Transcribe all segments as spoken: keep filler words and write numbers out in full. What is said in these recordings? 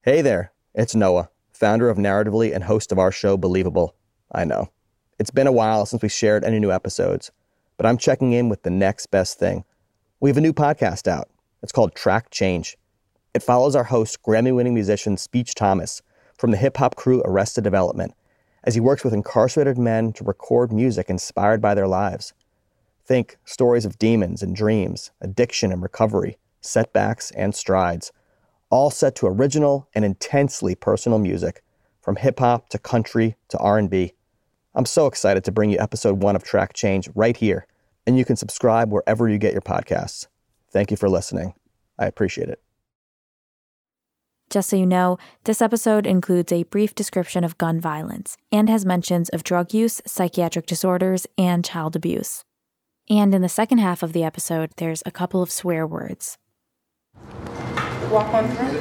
Hey there, it's Noah, founder of Narratively and host of our show, Believable. I know. It's been a while since we shared any new episodes, but I'm checking in with the next best thing. We have a new podcast out. It's called Track Change. It follows our host, Grammy-winning musician Speech Thomas, from the hip-hop crew Arrested Development, as he works with incarcerated men to record music inspired by their lives. Think stories of demons and dreams, addiction and recovery, setbacks and strides, all set to original and intensely personal music, from hip-hop to country to R and B. I'm so excited to bring you episode one of Track Change right here, and you can subscribe wherever you get your podcasts. Thank you for listening. I appreciate it. Just so you know, this episode includes a brief description of gun violence and has mentions of drug use, psychiatric disorders, and child abuse. And in the second half of the episode, there's a couple of swear words. Walk on through.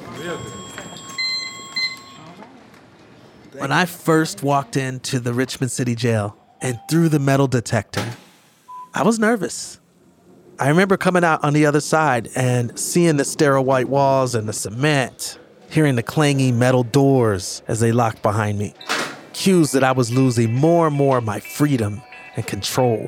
When I first walked into the Richmond City Jail and through the metal detector, I was nervous. I remember coming out on the other side and seeing the sterile white walls and the cement, hearing the clanging metal doors as they locked behind me. Cues that I was losing more and more of my freedom and control.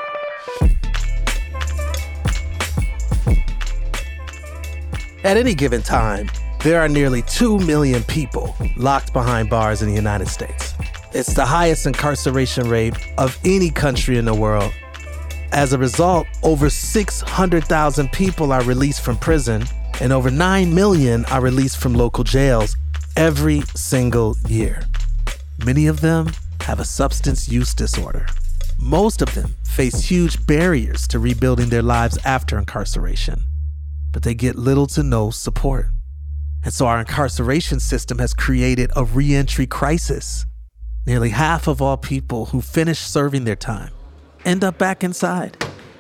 At any given time, there are nearly two million people locked behind bars in the United States. It's the highest incarceration rate of any country in the world. As a result, over six hundred thousand people are released from prison, and over nine million are released from local jails every single year. Many of them have a substance use disorder. Most of them face huge barriers to rebuilding their lives after incarceration, but they get little to no support. And so our incarceration system has created a re-entry crisis. Nearly half of all people who finish serving their time end up back inside.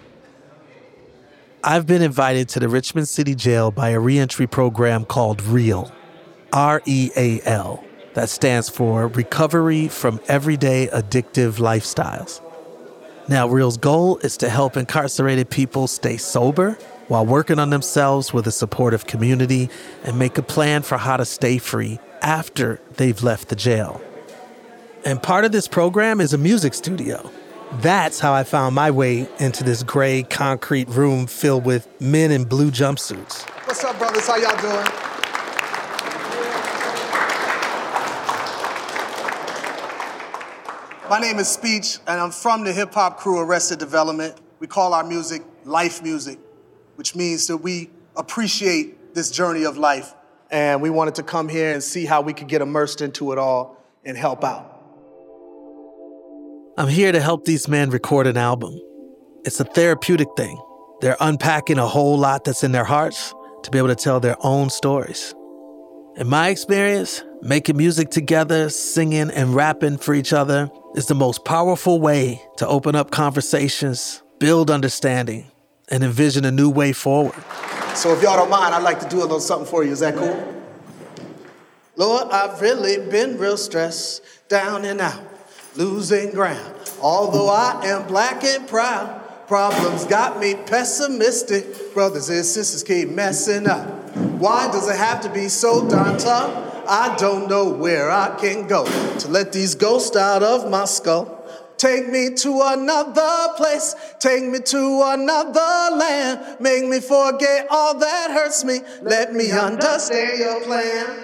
I've been invited to the Richmond City Jail by a re-entry program called REAL, R E A L. That stands for Recovery from Everyday Addictive Lifestyles. Now, REAL's goal is to help incarcerated people stay sober while working on themselves with a supportive community and make a plan for how to stay free after they've left the jail. And part of this program is a music studio. That's how I found my way into this gray concrete room filled with men in blue jumpsuits. What's up, brothers? How y'all doing? My name is Speech, and I'm from the hip-hop crew Arrested Development. We call our music life music, which means that we appreciate this journey of life. And we wanted to come here and see how we could get immersed into it all and help out. I'm here to help these men record an album. It's a therapeutic thing. They're unpacking a whole lot that's in their hearts to be able to tell their own stories. In my experience, making music together, singing and rapping for each other is the most powerful way to open up conversations, build understanding, and envision a new way forward. So if y'all don't mind, I'd like to do a little something for you. Is that cool? Lord, I've really been real stressed, down and out, losing ground. Although I am black and proud, problems got me pessimistic. Brothers and sisters keep messing up. Why does it have to be so darn tough? I don't know where I can go to let these ghosts out of my skull. Take me to another place, take me to another land. Make me forget all that hurts me, let me understand your plan.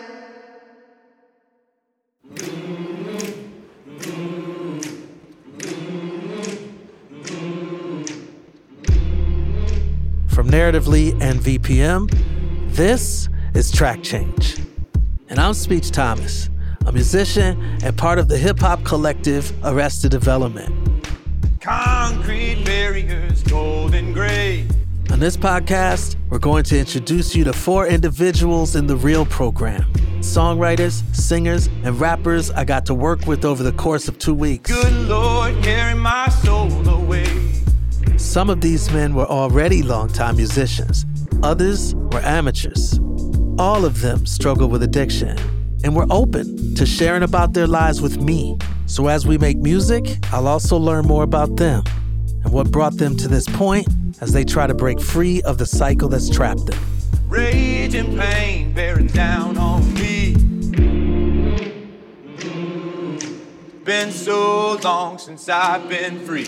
From Narratively and V P M, this is Track Change. And I'm Speech Thomas, a musician and part of the hip-hop collective Arrested Development. Concrete barriers, gold and gray. On this podcast, we're going to introduce you to four individuals in the REAL program. Songwriters, singers, and rappers I got to work with over the course of two weeks. Good Lord, carry my soul away. Some of these men were already longtime musicians. Others were amateurs. All of them struggled with addiction and were open to sharing about their lives with me. So as we make music, I'll also learn more about them and what brought them to this point as they try to break free of the cycle that's trapped them. Rage and pain bearing down on me. been so long since I've been free.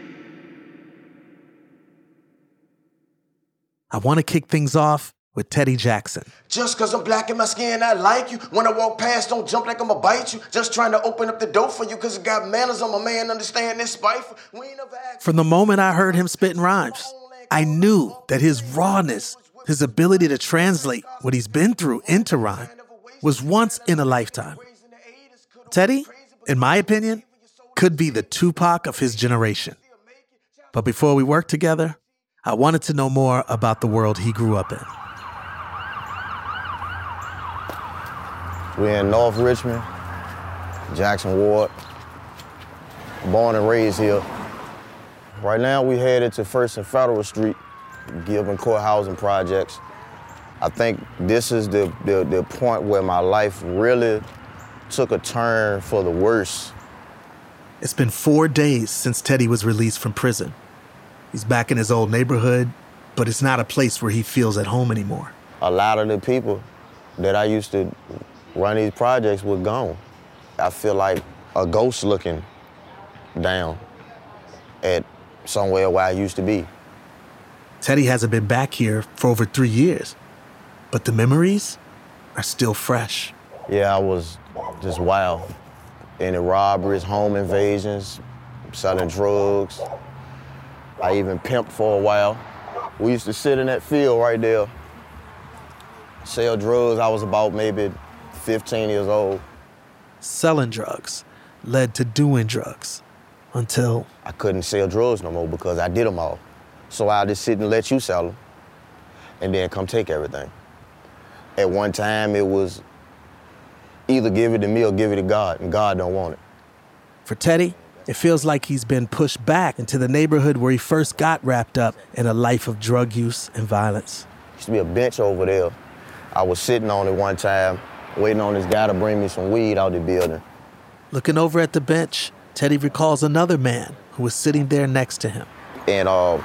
I want to kick things off with Teddy Jackson. Just cause I'm black in my skin, I like you. When I walk past, don't jump like I'ma bite you. Just trying to open up the door for you, cause I got manners. I'm a man, understand this spiteful. We ain't never asked. From the moment I heard him spitting rhymes, I knew that his rawness, his ability to translate what he's been through into rhyme, was once in a lifetime. Teddy, in my opinion, could be the Tupac of his generation. But before we worked together, I wanted to know more about the world he grew up in. We're in North Richmond, Jackson Ward. Born and raised here. Right now we headed to First and Federal Street, Gilman Court Housing Projects. I think this is the, the, the point where my life really took a turn for the worse. It's been four days since Teddy was released from prison. He's back in his old neighborhood, but it's not a place where he feels at home anymore. A lot of the people that I used to run these projects were gone. I feel like a ghost looking down at somewhere where I used to be. Teddy hasn't been back here for over three years, but the memories are still fresh. Yeah, I was just wild. Any robberies, home invasions, selling drugs. I even pimped for a while. We used to sit in that field right there, sell drugs. I was about maybe fifteen years old. Selling drugs led to doing drugs until I couldn't sell drugs no more because I did them all. So I'll just sit and let you sell them and then come take everything. At one time, it was either give it to me or give it to God, and God don't want it. For Teddy, it feels like he's been pushed back into the neighborhood where he first got wrapped up in a life of drug use and violence. There used to be a bench over there. I was sitting on it one time, waiting on this guy to bring me some weed out the building. Looking over at the bench, Teddy recalls another man who was sitting there next to him. And uh,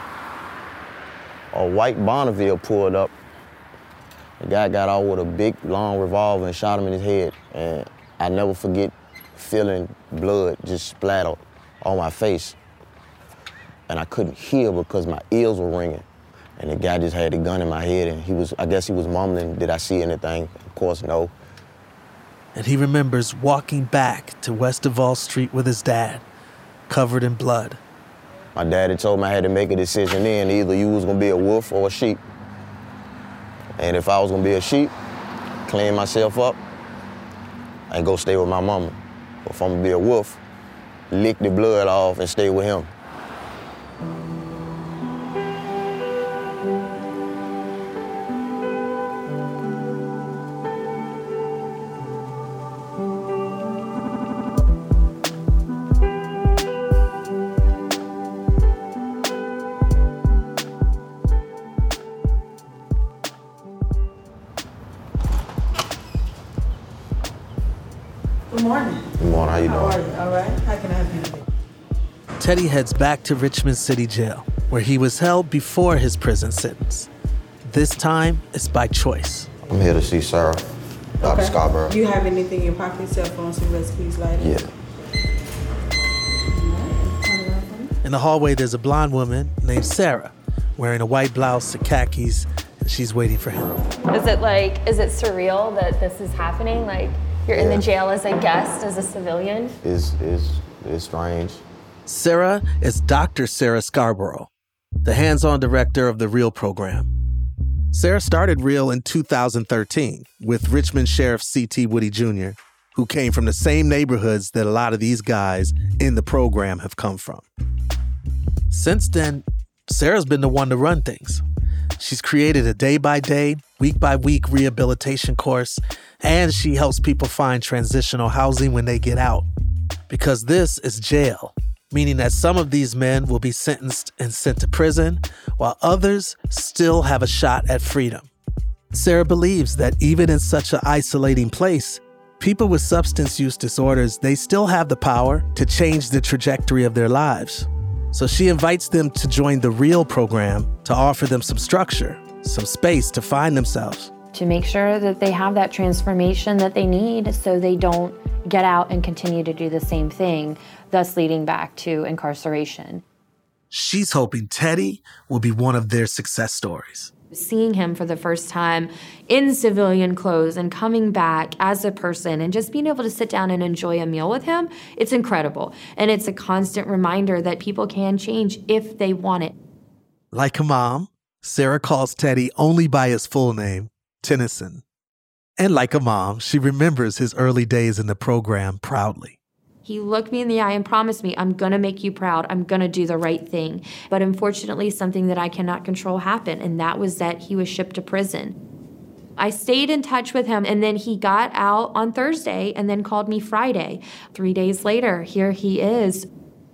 a white Bonneville pulled up. The guy got out with a big, long revolver and shot him in his head. And I never forget feeling blood just splatter on my face. And I couldn't hear because my ears were ringing. And the guy just had the gun in my head, and he was, I guess he was mumbling, did I see anything? Of course, no. And he remembers walking back to West Duval Street with his dad, covered in blood. My daddy told me I had to make a decision then. Either you was gonna be a wolf or a sheep. And if I was gonna be a sheep, clean myself up and go stay with my mama. But if I'm gonna be a wolf, lick the blood off and stay with him. Good morning. Good morning, how you doing? How are you? All right. How can I help you today? Teddy heads back to Richmond City Jail, where he was held before his prison sentence. This time, it's by choice. I'm here to see Sarah, Doctor Okay. Scarborough. Do you have anything in your pocket? Cell phone, cigarettes, keys, lighter? Yeah. Turn around for me. In the hallway, there's a blonde woman named Sarah, wearing a white blouse and khakis, and she's waiting for him. Is it like, is it surreal that this is happening? Like, you're in Yeah. the jail as a guest, as a civilian? It's, it's, it's strange. Sarah is Doctor Sarah Scarborough, the hands-on director of the REAL program. Sarah started REAL in two thousand thirteen with Richmond Sheriff C T Woody Junior, who came from the same neighborhoods that a lot of these guys in the program have come from. Since then, Sarah's been the one to run things. She's created a day-by-day, week-by-week rehabilitation course, and she helps people find transitional housing when they get out. Because this is jail, meaning that some of these men will be sentenced and sent to prison, while others still have a shot at freedom. Sarah believes that even in such an isolating place, people with substance use disorders, they still have the power to change the trajectory of their lives. So she invites them to join the REAL program to offer them some structure, some space to find themselves. To make sure that they have that transformation that they need so they don't get out and continue to do the same thing, thus leading back to incarceration. She's hoping Teddy will be one of their success stories. Seeing him for the first time in civilian clothes and coming back as a person and just being able to sit down and enjoy a meal with him, it's incredible. And it's a constant reminder that people can change if they want it. Like her mom, Sarah calls Teddy only by his full name, Tennyson. And like a mom, she remembers his early days in the program proudly. He looked me in the eye and promised me, I'm going to make you proud. I'm going to do the right thing. But unfortunately, something that I cannot control happened, and that was that he was shipped to prison. I stayed in touch with him, and then he got out on Thursday and then called me Friday. Three days later, here he is.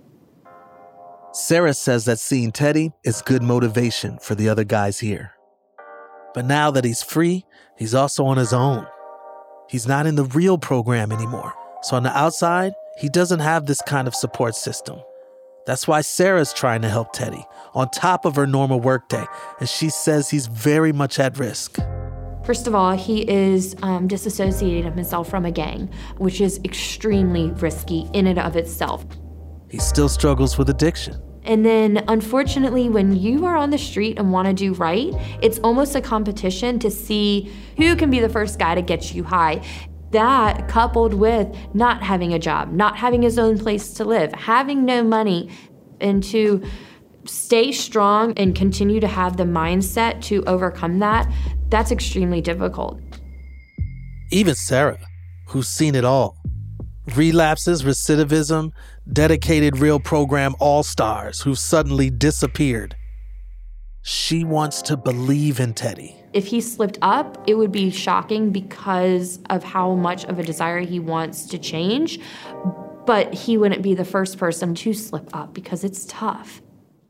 Sarah says that seeing Teddy is good motivation for the other guys here. But now that he's free, he's also on his own. He's not in the real program anymore. So on the outside, he doesn't have this kind of support system. That's why Sarah's trying to help Teddy on top of her normal workday, and she says he's very much at risk. First of all, he is um, disassociating himself from a gang, which is extremely risky in and of itself. He still struggles with addiction. And then, unfortunately, when you are on the street and want to do right, it's almost a competition to see who can be the first guy to get you high. That, coupled with not having a job, not having his own place to live, having no money, and to stay strong and continue to have the mindset to overcome that, that's extremely difficult. Even Sarah, who's seen it all. Relapses, recidivism, dedicated real program all-stars who suddenly disappeared. She wants to believe in Teddy. If he slipped up, it would be shocking because of how much of a desire he wants to change. But he wouldn't be the first person to slip up because it's tough.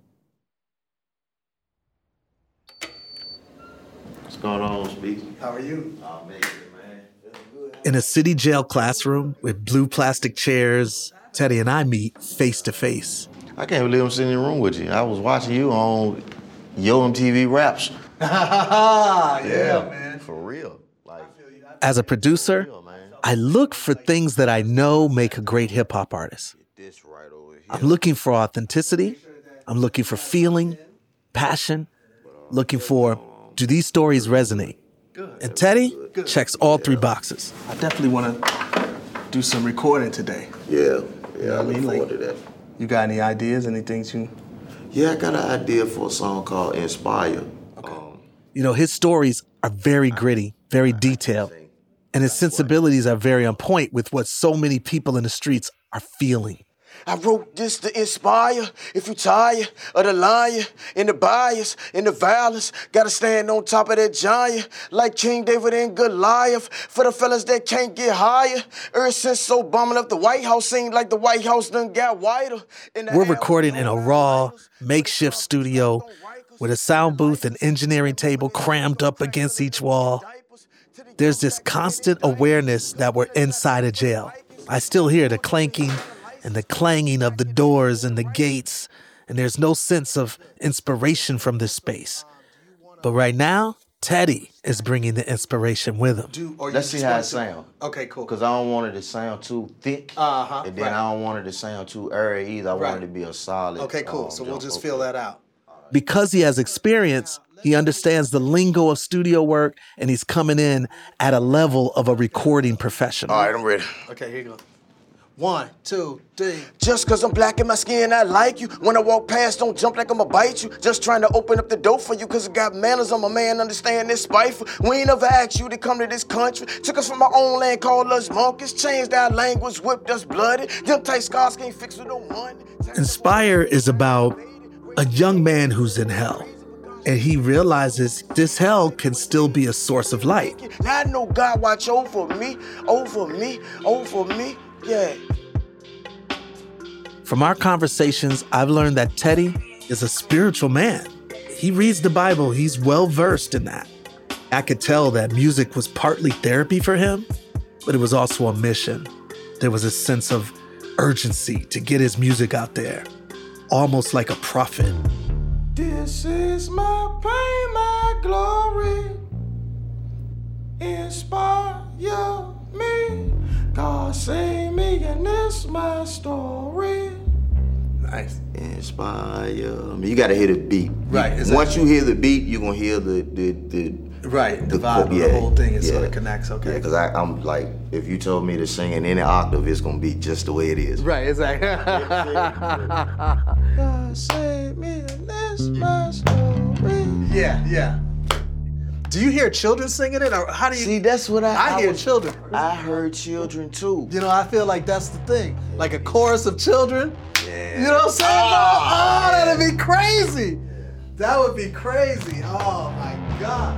What's going on, Speak? How are you? Oh, man, man. In a city jail classroom with blue plastic chairs, Teddy and I meet face to face. I can't believe I'm sitting in the room with you. I was watching you on Yo M T V Raps. yeah, yeah, man. For real. Like, as a producer, I look for things that I know make a great hip-hop artist. I'm looking for authenticity. I'm looking for feeling, passion, looking for, do these stories resonate? And Teddy checks all three boxes. I definitely want to do some recording today. Yeah, yeah, I I mean, look forward like- to that. You got any ideas, any things you... Yeah, I got an idea for a song called Inspire. Okay. Um, You know, his stories are very gritty, very detailed, and his sensibilities are very on point with what so many people in the streets are feeling. I wrote this to inspire. If you tired of the lion and the bias and the violence, gotta stand on top of that giant like King David and Goliath. For the fellas that can't get higher, ever since Obama left the White House, seemed like the White House done got whiter. We're recording in a raw, makeshift studio with a sound booth and engineering table crammed up against each wall. There's this constant awareness that we're inside a jail. I still hear the clanking and the clanging of the doors and the gates, and there's no sense of inspiration from this space. But right now, Teddy is bringing the inspiration with him. Do, or you Let's see just how want it to- sounds. Okay, cool. Because I don't want it to sound too thick. Uh-huh, And then right. I don't want it to sound too airy either. I Right. want it to be a solid. Okay, cool. um, So we'll jump. just Okay. feel that out. Because he has experience, he understands the lingo of studio work, and he's coming in at a level of a recording professional. All right, I'm ready. Okay, here you go. One, two, three. Just cause I'm black in my skin, I like you. When I walk past, don't jump like I'ma bite you. Just trying to open up the door for you, cause I got manners. I'm a man, understand this spiteful. We ain't never asked you to come to this country. Took us from our own land, called us monkeys. Changed our language, whipped us blooded. Them tight scars can't fix with no money. Inspire is about a young man who's in hell, and he realizes this hell can still be a source of light. Now I know God watch over me, over me, over me, yeah. From our conversations, I've learned that Teddy is a spiritual man. He reads the Bible, he's well versed in that. I could tell that music was partly therapy for him, but it was also a mission. There was a sense of urgency to get his music out there, almost like a prophet. This is my pain, my glory. Inspire me. God save my story. Nice. Inspire me. You gotta hear the beat. Right, exactly. Once you hear the beat, you're gonna hear the the the Right, the, the vibe co- of yeah, the whole thing is yeah. sort of connects, okay. Yeah, because I'm like, if you told me to sing in any octave, it's gonna be just the way it is. Right, exactly. God save me, that's my story. Yeah, yeah. Do you hear children singing it, or how do you? See, that's what I. I, I hear was, children. I heard children too. You know, I feel like that's the thing. Like a chorus of children. Yeah. You know what I'm saying? Oh, oh, that'd be crazy. That would be crazy. Oh my God.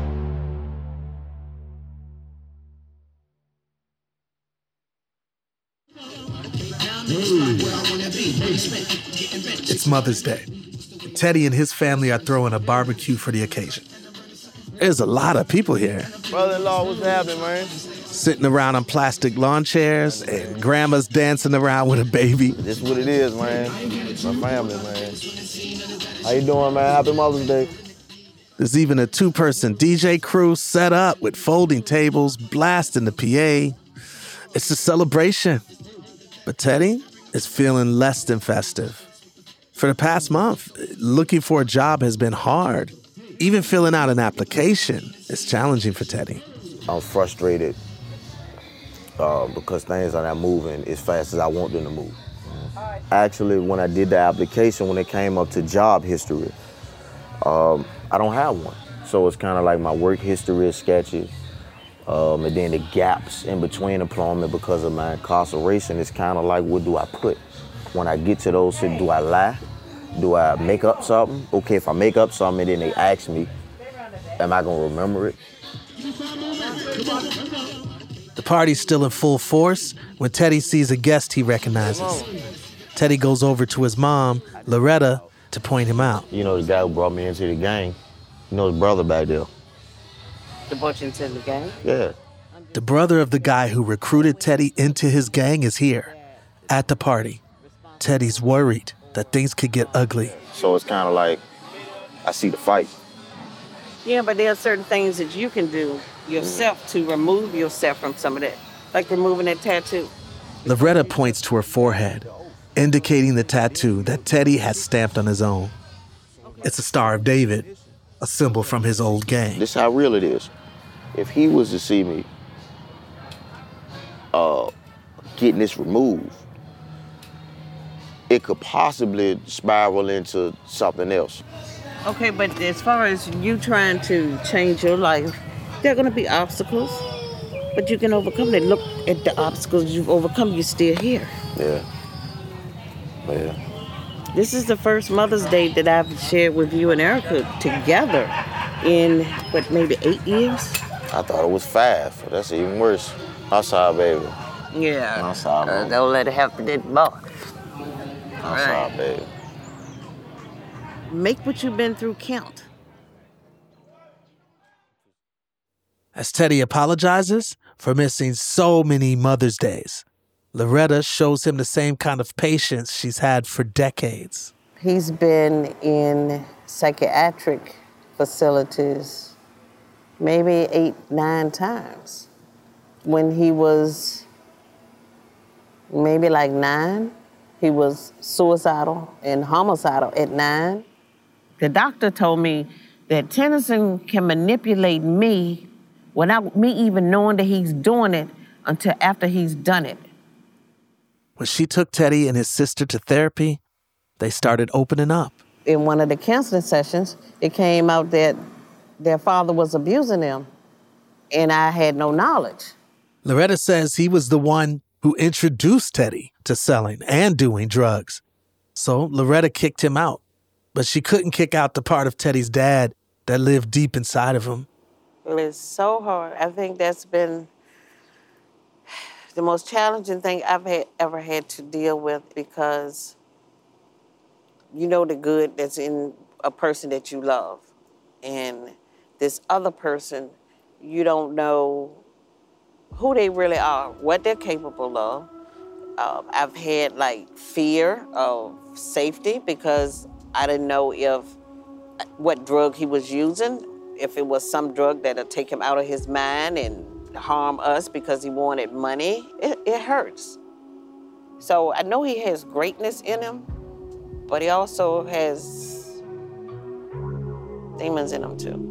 It's Mother's Day. Teddy and his family are throwing a barbecue for the occasion. There's a lot of people here. Brother-in-law, what's happening, man? Sitting around on plastic lawn chairs, and grandma's dancing around with a baby. This is what it is, man. My family, man. How you doing, man? Happy Mother's Day. There's even a two-person D J crew set up with folding tables, blasting the P A. It's a celebration. But Teddy is feeling less than festive. For the past month, looking for a job has been hard. Even filling out an application is challenging for Teddy. I'm frustrated uh, because things are not moving as fast as I want them to move. Actually, when I did the application, when it came up to job history, um, I don't have one. So it's kind of like my work history is sketchy. Um, and then the gaps in between employment because of my incarceration is kind of like, what do I put? When I get to those, do I lie? Do I make up something? Okay, if I make up something and then they ask me, am I gonna remember it? The party's still in full force when Teddy sees a guest he recognizes. Teddy goes over to his mom, Loretta, to point him out. You know the guy who brought me into the gang? You know his brother back there? The brought you into the gang? Yeah. The brother of the guy who recruited Teddy into his gang is here, at the party. Teddy's worried that things could get ugly. So it's kind of like, I see the fight. Yeah, but there are certain things that you can do yourself to remove yourself from some of that, like removing that tattoo. Loretta points to her forehead, indicating the tattoo that Teddy has stamped on his own. It's a Star of David, a symbol from his old gang. This is how real it is. If he was to see me uh, getting this removed, it could possibly spiral into something else. Okay, but as far as you trying to change your life, there are going to be obstacles, but you can overcome them. Look at the obstacles you've overcome, you're still here. Yeah. Yeah. This is the first Mother's Day that I've shared with you and Erica together in, what, maybe eight years? I thought it was five. That's even worse. I'm sorry, baby. Yeah. I'm sorry, uh, Mom. don't let it happen to that boy. I'm sorry, baby. Make what you've been through count. As Teddy apologizes for missing so many Mother's Days, Loretta shows him the same kind of patience she's had for decades. He's been in psychiatric facilities maybe eight, nine times. When he was maybe like nine, he was suicidal and homicidal at nine. The doctor told me that Tennyson can manipulate me without me even knowing that he's doing it until after he's done it. When she took Teddy and his sister to therapy, they started opening up. In one of the counseling sessions, it came out that their father was abusing them, and I had no knowledge. Loretta says he was the one who introduced Teddy to selling and doing drugs. So Loretta kicked him out, but she couldn't kick out the part of Teddy's dad that lived deep inside of him. Well, it's so hard. I think that's been the most challenging thing I've had, ever had to deal with, because you know the good that's in a person that you love. And this other person, you don't know who they really are, what they're capable of. Uh, I've had like fear of safety because I didn't know if what drug he was using, if it was some drug that'll take him out of his mind and harm us because he wanted money. It, it hurts. So I know he has greatness in him, but he also has demons in him too.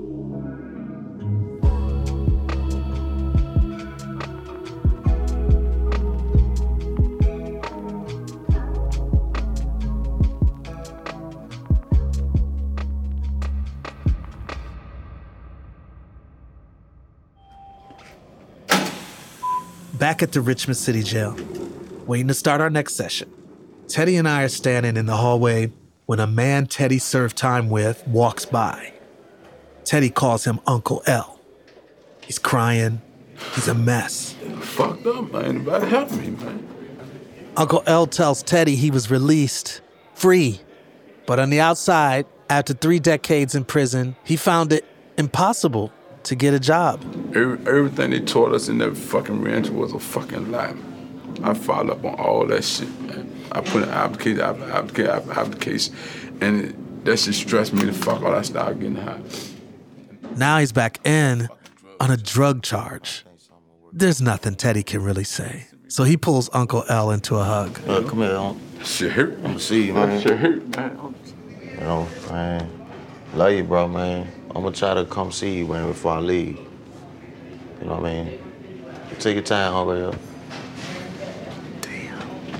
Back at the Richmond City Jail, waiting to start our next session. Teddy and I are standing in the hallway when a man Teddy served time with walks by. Teddy calls him Uncle L. He's crying. He's a mess. Fucked up, man. Anybody help me, man. Uncle L tells Teddy he was released, free. But on the outside, after three decades in prison, he found it impossible to get a job. Every, everything they taught us in that fucking ranch was a fucking lie. I followed up on all that shit, man. I put an application, application, application, and it, that shit stressed me the fuck out. I started getting high. Now he's back in on a drug charge. There's nothing Teddy can really say. So he pulls Uncle L into a hug. Uh, come here, Uncle. Shit hurt. I'm see you, man. That shit hurt, man. You know, man. Love you, bro, man. I'm gonna try to come see you, man, before I leave. You know what I mean? Take your time, Uncle L. Damn.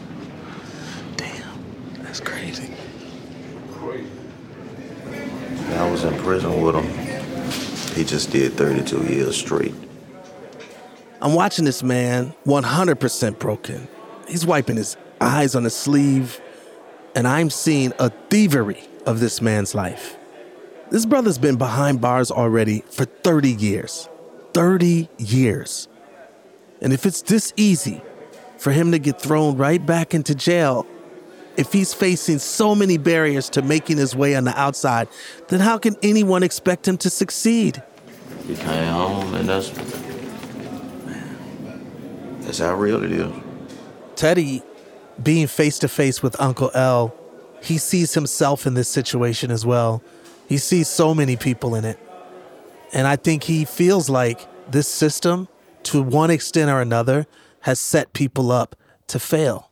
Damn. That's crazy. I was in prison with him. He just did thirty-two years straight. I'm watching this man, one hundred percent broken. He's wiping his eyes on his sleeve, and I'm seeing a thievery of this man's life. This brother's been behind bars already for thirty years. thirty years. And if it's this easy for him to get thrown right back into jail, if he's facing so many barriers to making his way on the outside, then how can anyone expect him to succeed? He came home, and that's, man, that's how real it is. Teddy, being face-to-face with Uncle L, he sees himself in this situation as well. He sees so many people in it. And I think he feels like this system, to one extent or another, has set people up to fail.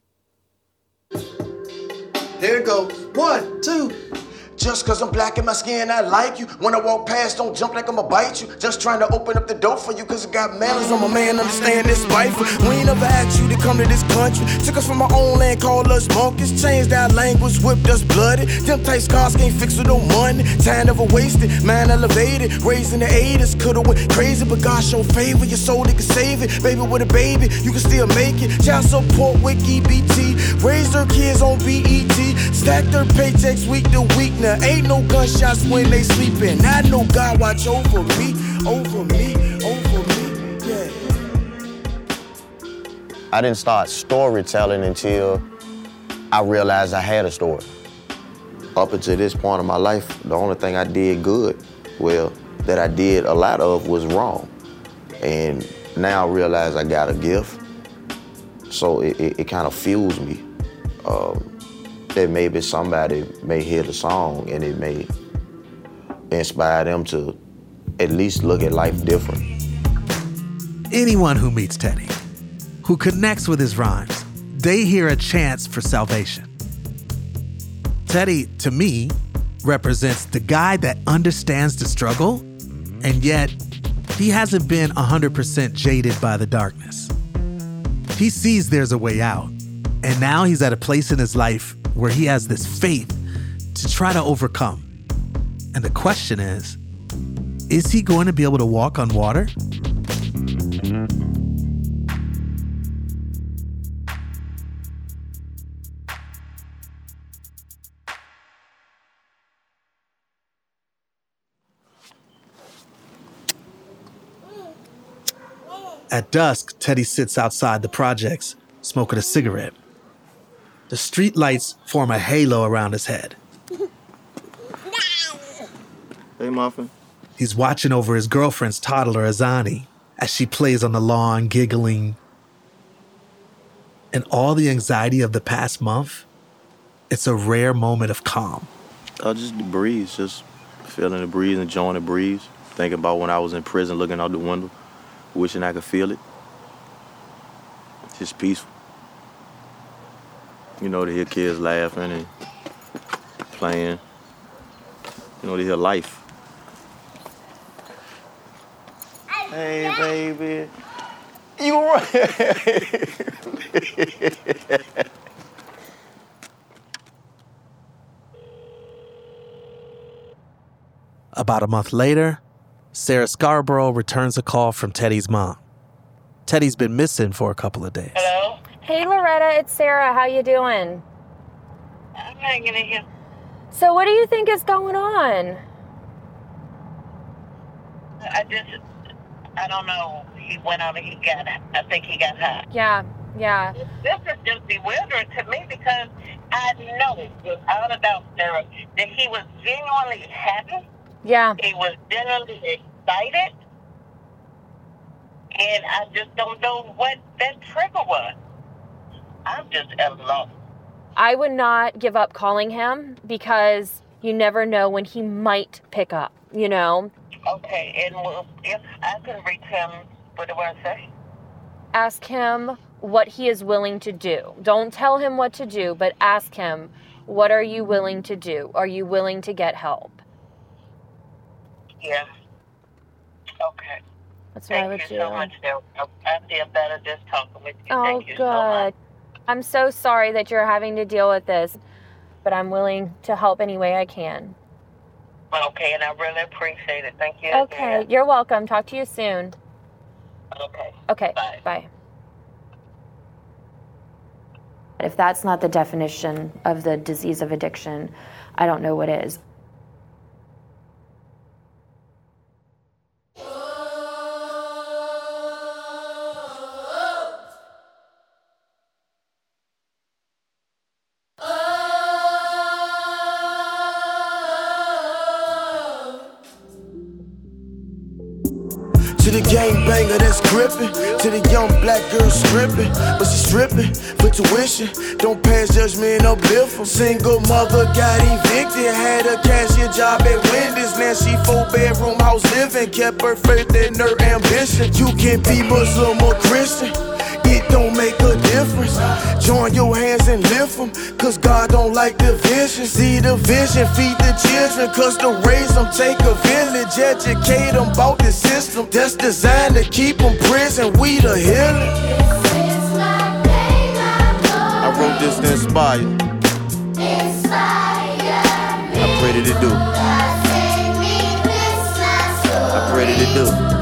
There it goes. One, two. Just cause I'm black in my skin, I like you. When I walk past, don't jump like I'ma bite you. Just trying to open up the door for you, cause I got manners. I'm a man, understand this spiteful. We ain't never asked you to come to this country. Took us from our own land, called us monkeys. Changed our language, whipped us bloody. Them tight scars can't fix with no money. Time never wasted, man elevated. Raised in the eighties, could've went crazy, but God showed favor. Your soul, they can save it. Baby with a baby, you can still make it. Child support with E B T. Raised their kids on B E T. Stacked their paychecks week to week now. Ain't no gunshots when they sleeping. I know God watch over me, over me, over me, yeah. I didn't start storytelling until I realized I had a story. Up until this point of my life, the only thing I did good, well, that I did a lot of was wrong. And now I realize I got a gift, so it, it, it kind of fuels me. Um, that maybe somebody may hear the song and it may inspire them to at least look at life different. Anyone who meets Teddy, who connects with his rhymes, they hear a chance for salvation. Teddy, to me, represents the guy that understands the struggle, and yet he hasn't been one hundred percent jaded by the darkness. He sees there's a way out, and now he's at a place in his life where he has this faith to try to overcome. And the question is, is he going to be able to walk on water? At dusk, Teddy sits outside the projects, smoking a cigarette. The street lights form a halo around his head. Hey, Muffin. He's watching over his girlfriend's toddler, Azani, as she plays on the lawn, giggling. And all the anxiety of the past month, it's a rare moment of calm. Uh, just the breeze, just feeling the breeze, enjoying the breeze. Thinking about when I was in prison, looking out the window, wishing I could feel it. Just peaceful. You know, to hear kids laughing and playing. You know, to hear life. Hey, baby. You all right? About a month later, Sarah Scarborough returns a call from Teddy's mom. Teddy's been missing for a couple of days. Hello? Hey, Loretta, it's Sarah. How you doing? I'm hanging in here. So what do you think is going on? I just, I don't know. He went out and he got, I think he got high. Yeah, yeah. This is just bewildering to me because I know, without a doubt, Sarah, that he was genuinely happy. Yeah. He was genuinely excited. And I just don't know what that trigger was. I'm just at a loss. I would not give up calling him because you never know when he might pick up, you know? Okay, and well, if I can reach him, what do I say? Ask him what he is willing to do. Don't tell him what to do, but ask him, what are you willing to do? Are you willing to get help? Yeah. Okay. That's what I would do. Thank do. you so much, Sarah. I feel better just talking with you. Oh, Thank you good. so much. I'm so sorry that you're having to deal with this, but I'm willing to help any way I can. Okay, and I really appreciate it. Thank you. Okay, again. you're welcome. Talk to you soon. Okay. Okay, Bye. bye. If that's not the definition of the disease of addiction, I don't know what is. To the gangbanger that's gripping, to the young black girl stripping, but she stripping for tuition. Don't pass judgment, uplift 'em. Single mother got evicted, had a cashier job at Wendy's. Now she four bedroom house living, kept her faith and her ambition. You can be Muslim or Christian, it don't make a difference. Join your hands and lift them, cause God don't like division. See the vision, feed the children, cause to raise them take a village. Educate them about the system that's designed to keep them prison. We the healing. I wrote this to inspire. I pray that it do. I pray that it do.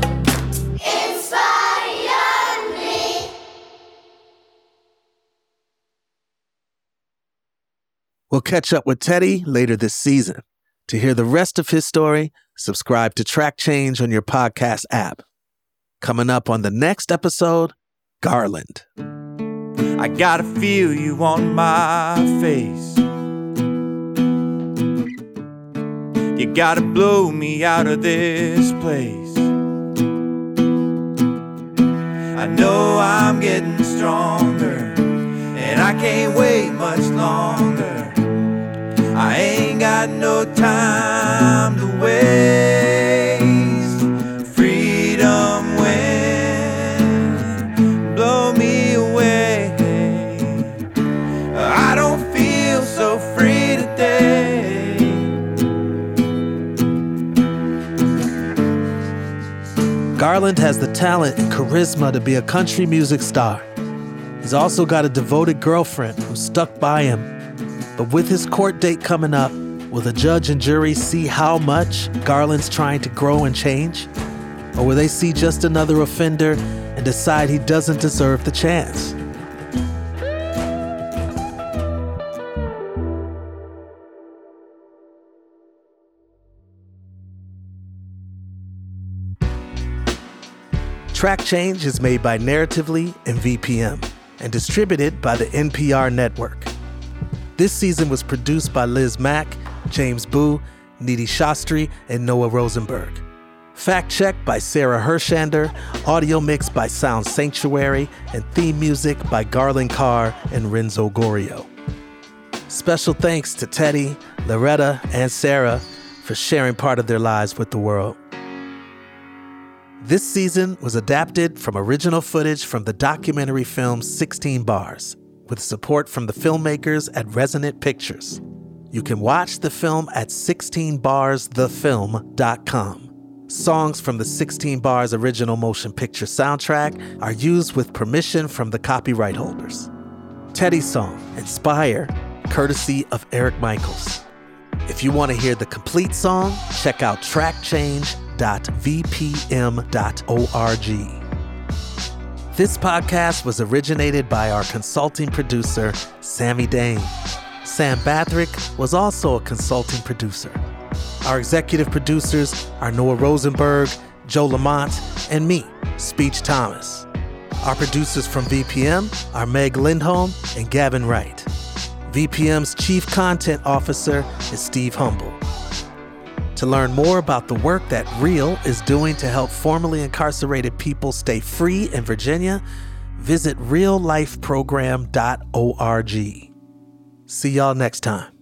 We'll catch up with Teddy later this season. To hear the rest of his story, subscribe to Track Change on your podcast app. Coming up on the next episode, Garland. I gotta feel you on my face. You gotta blow me out of this place. I know I'm getting stronger, and I can't wait much longer. I ain't got no time to waste. Freedom wind, blow me away. I don't feel so free today. Garland has the talent and charisma to be a country music star. He's also got a devoted girlfriend who stuck by him. But with his court date coming up, will the judge and jury see how much Garland's trying to grow and change? Or will they see just another offender and decide he doesn't deserve the chance? Track Change is made by Narratively and V P M and distributed by the N P R network. This season was produced by Liz Mack, James Boo, Nidhi Shastri, and Noah Rosenberg. Fact check by Sarah Hershander, audio mix by Sound Sanctuary, and theme music by Garland Carr and Renzo Gorio. Special thanks to Teddy, Loretta, and Sarah for sharing part of their lives with the world. This season was adapted from original footage from the documentary film sixteen Bars. with support from the filmmakers at Resonant Pictures. You can watch the film at sixteen bars the film dot com. Songs from the sixteen bars original motion picture soundtrack are used with permission from the copyright holders. Teddy's song, Inspire, courtesy of Eric Michaels. If you want to hear the complete song, check out track change dot v p m dot org. This podcast was originated by our consulting producer, Sammy Dane. Sam Bathrick was also a consulting producer. Our executive producers are Noah Rosenberg, Joe Lamont, and me, Speech Thomas. Our producers from V P M are Meg Lindholm and Gavin Wright. V P M's Chief Content Officer is Steve Humble. To learn more about the work that Real is doing to help formerly incarcerated people stay free in Virginia, visit real life program dot org. See y'all next time.